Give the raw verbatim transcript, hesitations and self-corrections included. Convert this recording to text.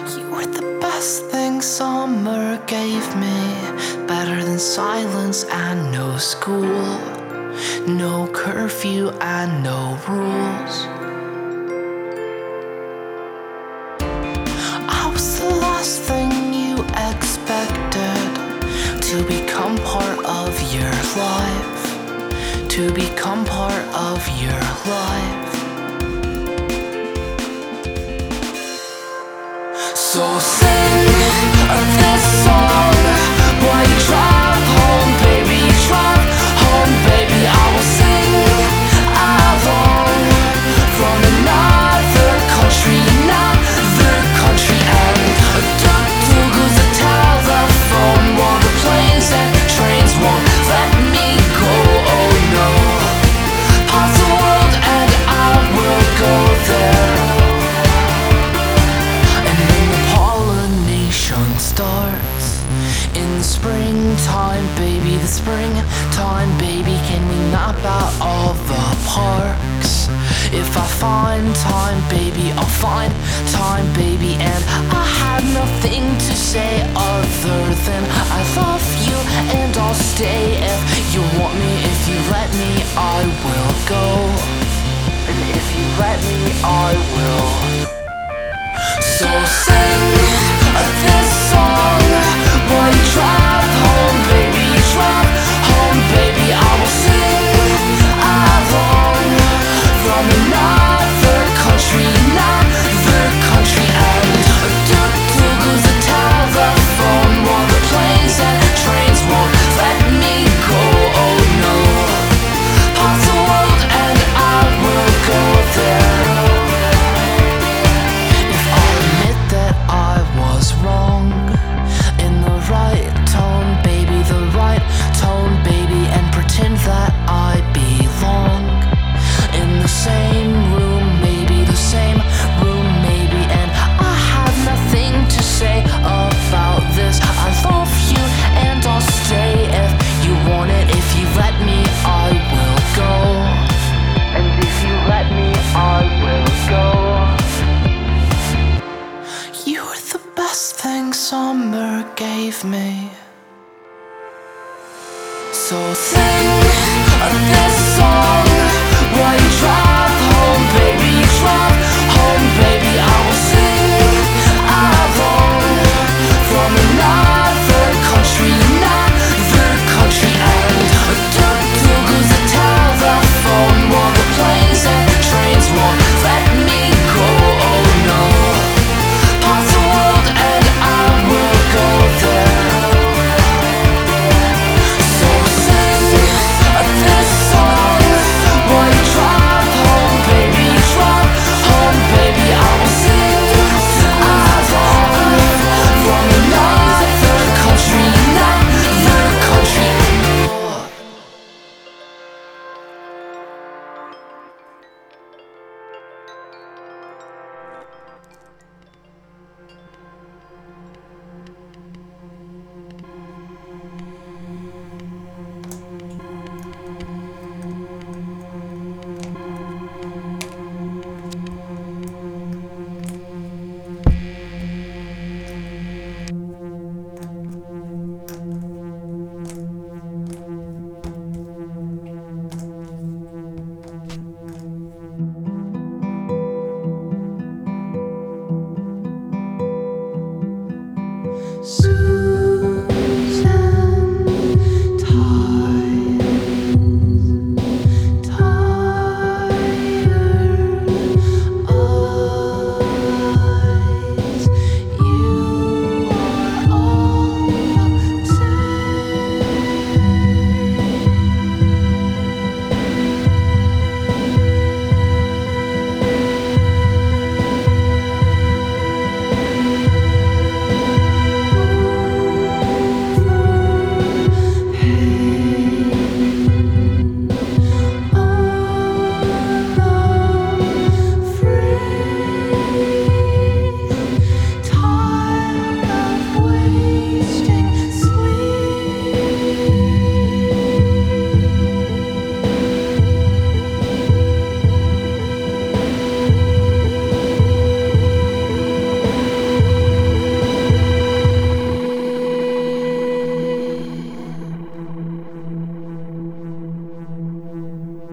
You were the best thing summer gave me, better than silence and no school, no curfew and no rules. I was the last thing you expected, to become part of your life, to become part of your life. So sing this song while you drive home, baby, drive home, baby. I will sing along from another country, another country, and duck goes the telephone while the planes and trains won't let me go. Oh no, past the world and I will go there. Starts in the springtime, baby, the springtime, baby. Can we map out all the parks? If I find time, baby, I'll find time, baby. And I have nothing to say other than I love you and I'll stay if you want me. If you let me, I will go. And if you let me, I will. So sing this song while you drive home, baby, drive home, baby. I will sing along from another country, another country, and duck goes the telephone while the planes and trains won't let me go. Oh no, past the world and I will go there. Wrong in the right tone, baby, the right tone, baby, and pretend that I belong in the same room, maybe the same room, maybe. And I have nothing to say about this. I love you and I'll stay if you want it. If you let me, I will go. And if you let me, I will go. Best thing summer gave me. So sing this song while you drive home, baby, drive home, baby. I will sing along from another country, another country, and duck goes the telephone while the planes and trains won't let me go. Oh no, past the world and I will go there. So sing this song while you drive home, baby, drive home, baby. I will sing along from another country, another country. So